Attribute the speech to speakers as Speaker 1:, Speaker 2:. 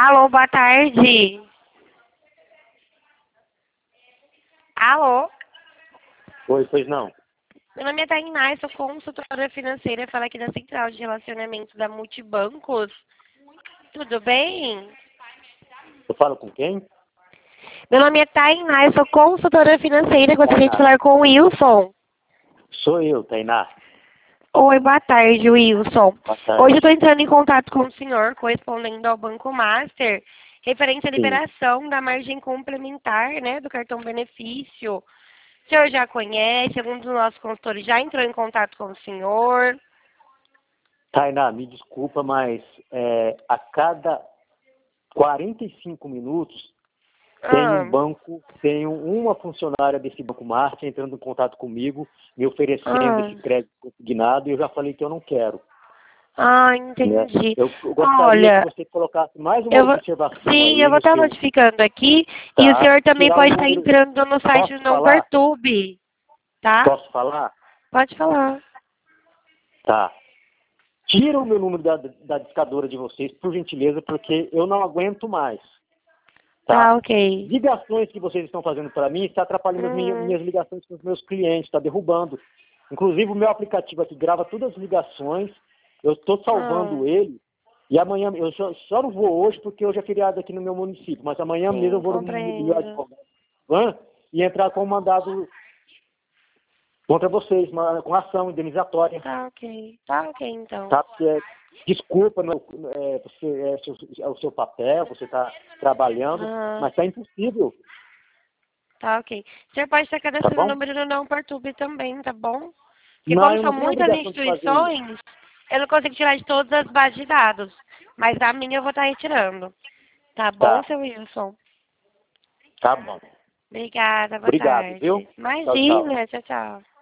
Speaker 1: Alô, boa tarde. Alô?
Speaker 2: Oi, pois não.
Speaker 1: Meu nome é Tainá, sou consultora financeira, falo aqui da Central de Relacionamento da Multibancos. Tudo bem?
Speaker 2: Eu falo com quem?
Speaker 1: Meu nome é Tainá, sou consultora financeira, gostaria de
Speaker 2: Tainá.
Speaker 1: falar com o Wilson.
Speaker 2: Sou eu, Tainá.
Speaker 1: Oi, boa tarde, Wilson.
Speaker 2: Boa
Speaker 1: Hoje eu
Speaker 2: tarde.
Speaker 1: estou entrando em contato com o senhor, correspondendo ao Banco Master, referente à
Speaker 2: Sim.
Speaker 1: liberação da margem complementar, né, do cartão benefício. O senhor já conhece, algum dos nossos consultores já entrou em contato com o senhor?
Speaker 2: Tainá, me desculpa, mas a cada 45 minutos
Speaker 1: Ah,
Speaker 2: tem uma funcionária desse Banco Master entrando em contato comigo, me oferecendo
Speaker 1: ah,
Speaker 2: esse crédito consignado e eu já falei que eu não quero. Né?
Speaker 1: entendi.
Speaker 2: Eu gostaria que
Speaker 1: Olha,
Speaker 2: você colocasse mais uma
Speaker 1: eu vou,
Speaker 2: observação
Speaker 1: sim, eu
Speaker 2: aí
Speaker 1: vou
Speaker 2: no
Speaker 1: estar
Speaker 2: seu,
Speaker 1: notificando aqui e o
Speaker 2: tá?
Speaker 1: senhor também
Speaker 2: Tirar o
Speaker 1: pode estar
Speaker 2: número.
Speaker 1: entrando no site do
Speaker 2: Posso
Speaker 1: Não
Speaker 2: falar?
Speaker 1: Perturbe, tá?
Speaker 2: Posso falar?
Speaker 1: Pode falar.
Speaker 2: Tá. Tira o meu número da discadora de vocês, por gentileza, porque eu não aguento mais.
Speaker 1: Tá,
Speaker 2: Tá?
Speaker 1: ok.
Speaker 2: Ligações que vocês estão fazendo para mim está atrapalhando
Speaker 1: Uhum,
Speaker 2: minhas ligações com os meus clientes, está derrubando. Inclusive o meu aplicativo aqui grava todas as ligações, eu estou
Speaker 1: ah,
Speaker 2: salvando ele, e amanhã, eu só não vou hoje porque hoje é feriado aqui no meu município, mas amanhã mesmo eu
Speaker 1: sim,
Speaker 2: vou no meu
Speaker 1: compreendo.
Speaker 2: advogado e entrar com um mandado contra vocês, com ação indenizatória.
Speaker 1: Tá ok então.
Speaker 2: Tá? Desculpa, é o seu papel, você está trabalhando,
Speaker 1: Aham,
Speaker 2: mas está impossível,
Speaker 1: tá ok. O senhor pode estar
Speaker 2: tá
Speaker 1: cadastrando o
Speaker 2: bom?
Speaker 1: número do Não Perturbe também, tá bom? Porque
Speaker 2: Não,
Speaker 1: como
Speaker 2: eu
Speaker 1: são
Speaker 2: não tenho
Speaker 1: muitas
Speaker 2: obrigação de fazer isso.
Speaker 1: instituições, eu não consigo tirar de todas as bases de dados. Mas a minha eu vou estar retirando. Tá bom,
Speaker 2: Tá,
Speaker 1: seu Wilson?
Speaker 2: tá bom.
Speaker 1: Obrigada, boa
Speaker 2: Obrigado, viu?
Speaker 1: tarde.
Speaker 2: Tchau, tchau.
Speaker 1: Imagina, tchau, tchau.